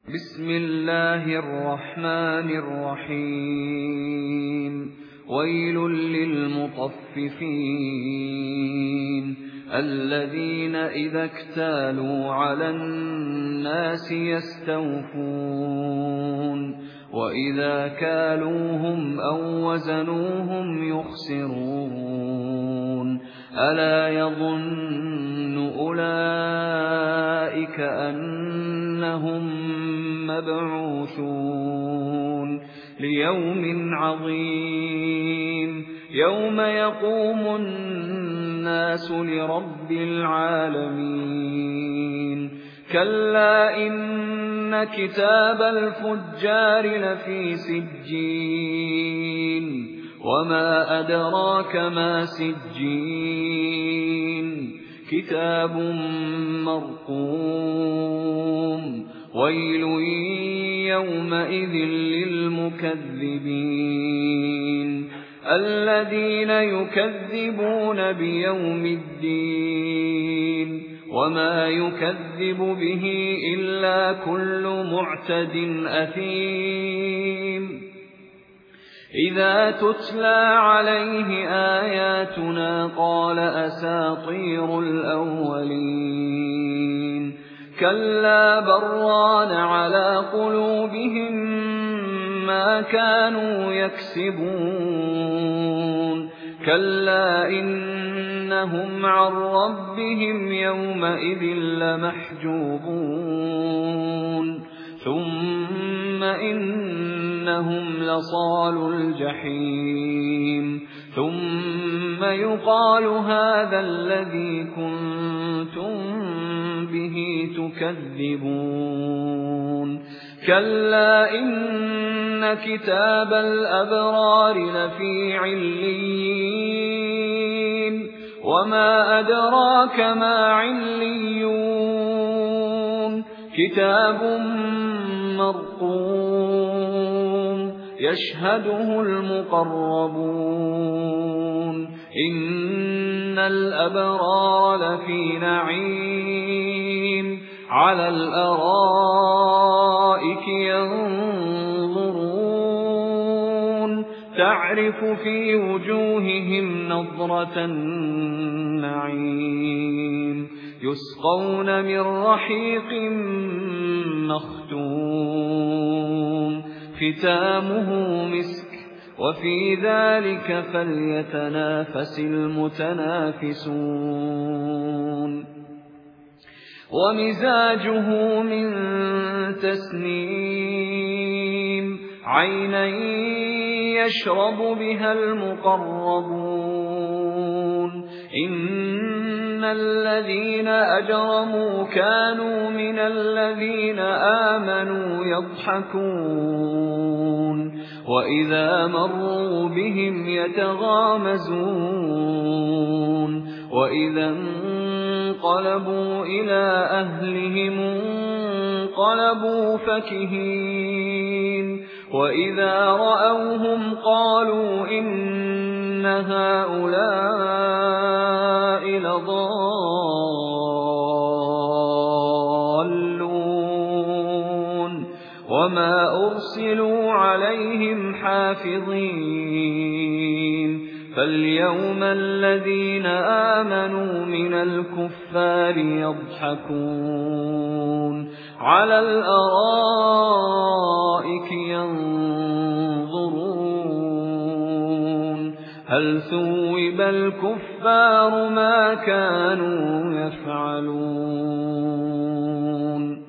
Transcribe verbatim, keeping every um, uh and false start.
بسم الله الرحمن الرحيم ويل للمطففين الذين إذا اكتالوا على الناس يستوفون وإذا كالوهم أو وزنوهم يخسرون ألا يظن أولئك أنهم مبعوثون ليوم عظيم يوم يقوم الناس لرب العالمين كلا إن كتاب الفجار لفي سجين وما أدراك ما سجين كتاب مرقوم ويل يومئذ للمكذبين الذين يكذبون بيوم الدين وما يكذب به إلا كل معتد أثيم إذا تتلى عليه آياتنا قال أساطير الأولين كلا بران على قلوبهم ما كانوا يكسبون كلا إنهم عن ربهم يومئذ لمحجوبون ثم إنهم لصالو الجحيم ثم يقال هذا الذي كنتم به تكذبون كلا إن كتاب الأبرار لفي عليين وما أدراك ما عليون كتاب مرقوم يشهده المقربون إن الأبرار لفي نعيم على الأرائك ينظرون تعرف في وجوههم نضرة النعيم يسقون من رحيق مختوم ختامه مسك وفي ذلك فليتنافس المتنافسون ومزاجه من تسنيم عينا يشرب بها المقربون إن الذين أجرموا كانوا من الذين آمنوا يضحكون وإذا مروا بهم يتغامزون وإذا انقلبوا إلى أهلهم انقلبوا فكهين وإذا رأوهم قالوا إن هؤلاء لضالون وما أرسلوا عليهم حافظين فاليوم الذين آمنوا من الكفار يضحكون على الأرائك ينظرون هل ثوب الكفار ما كانوا يفعلون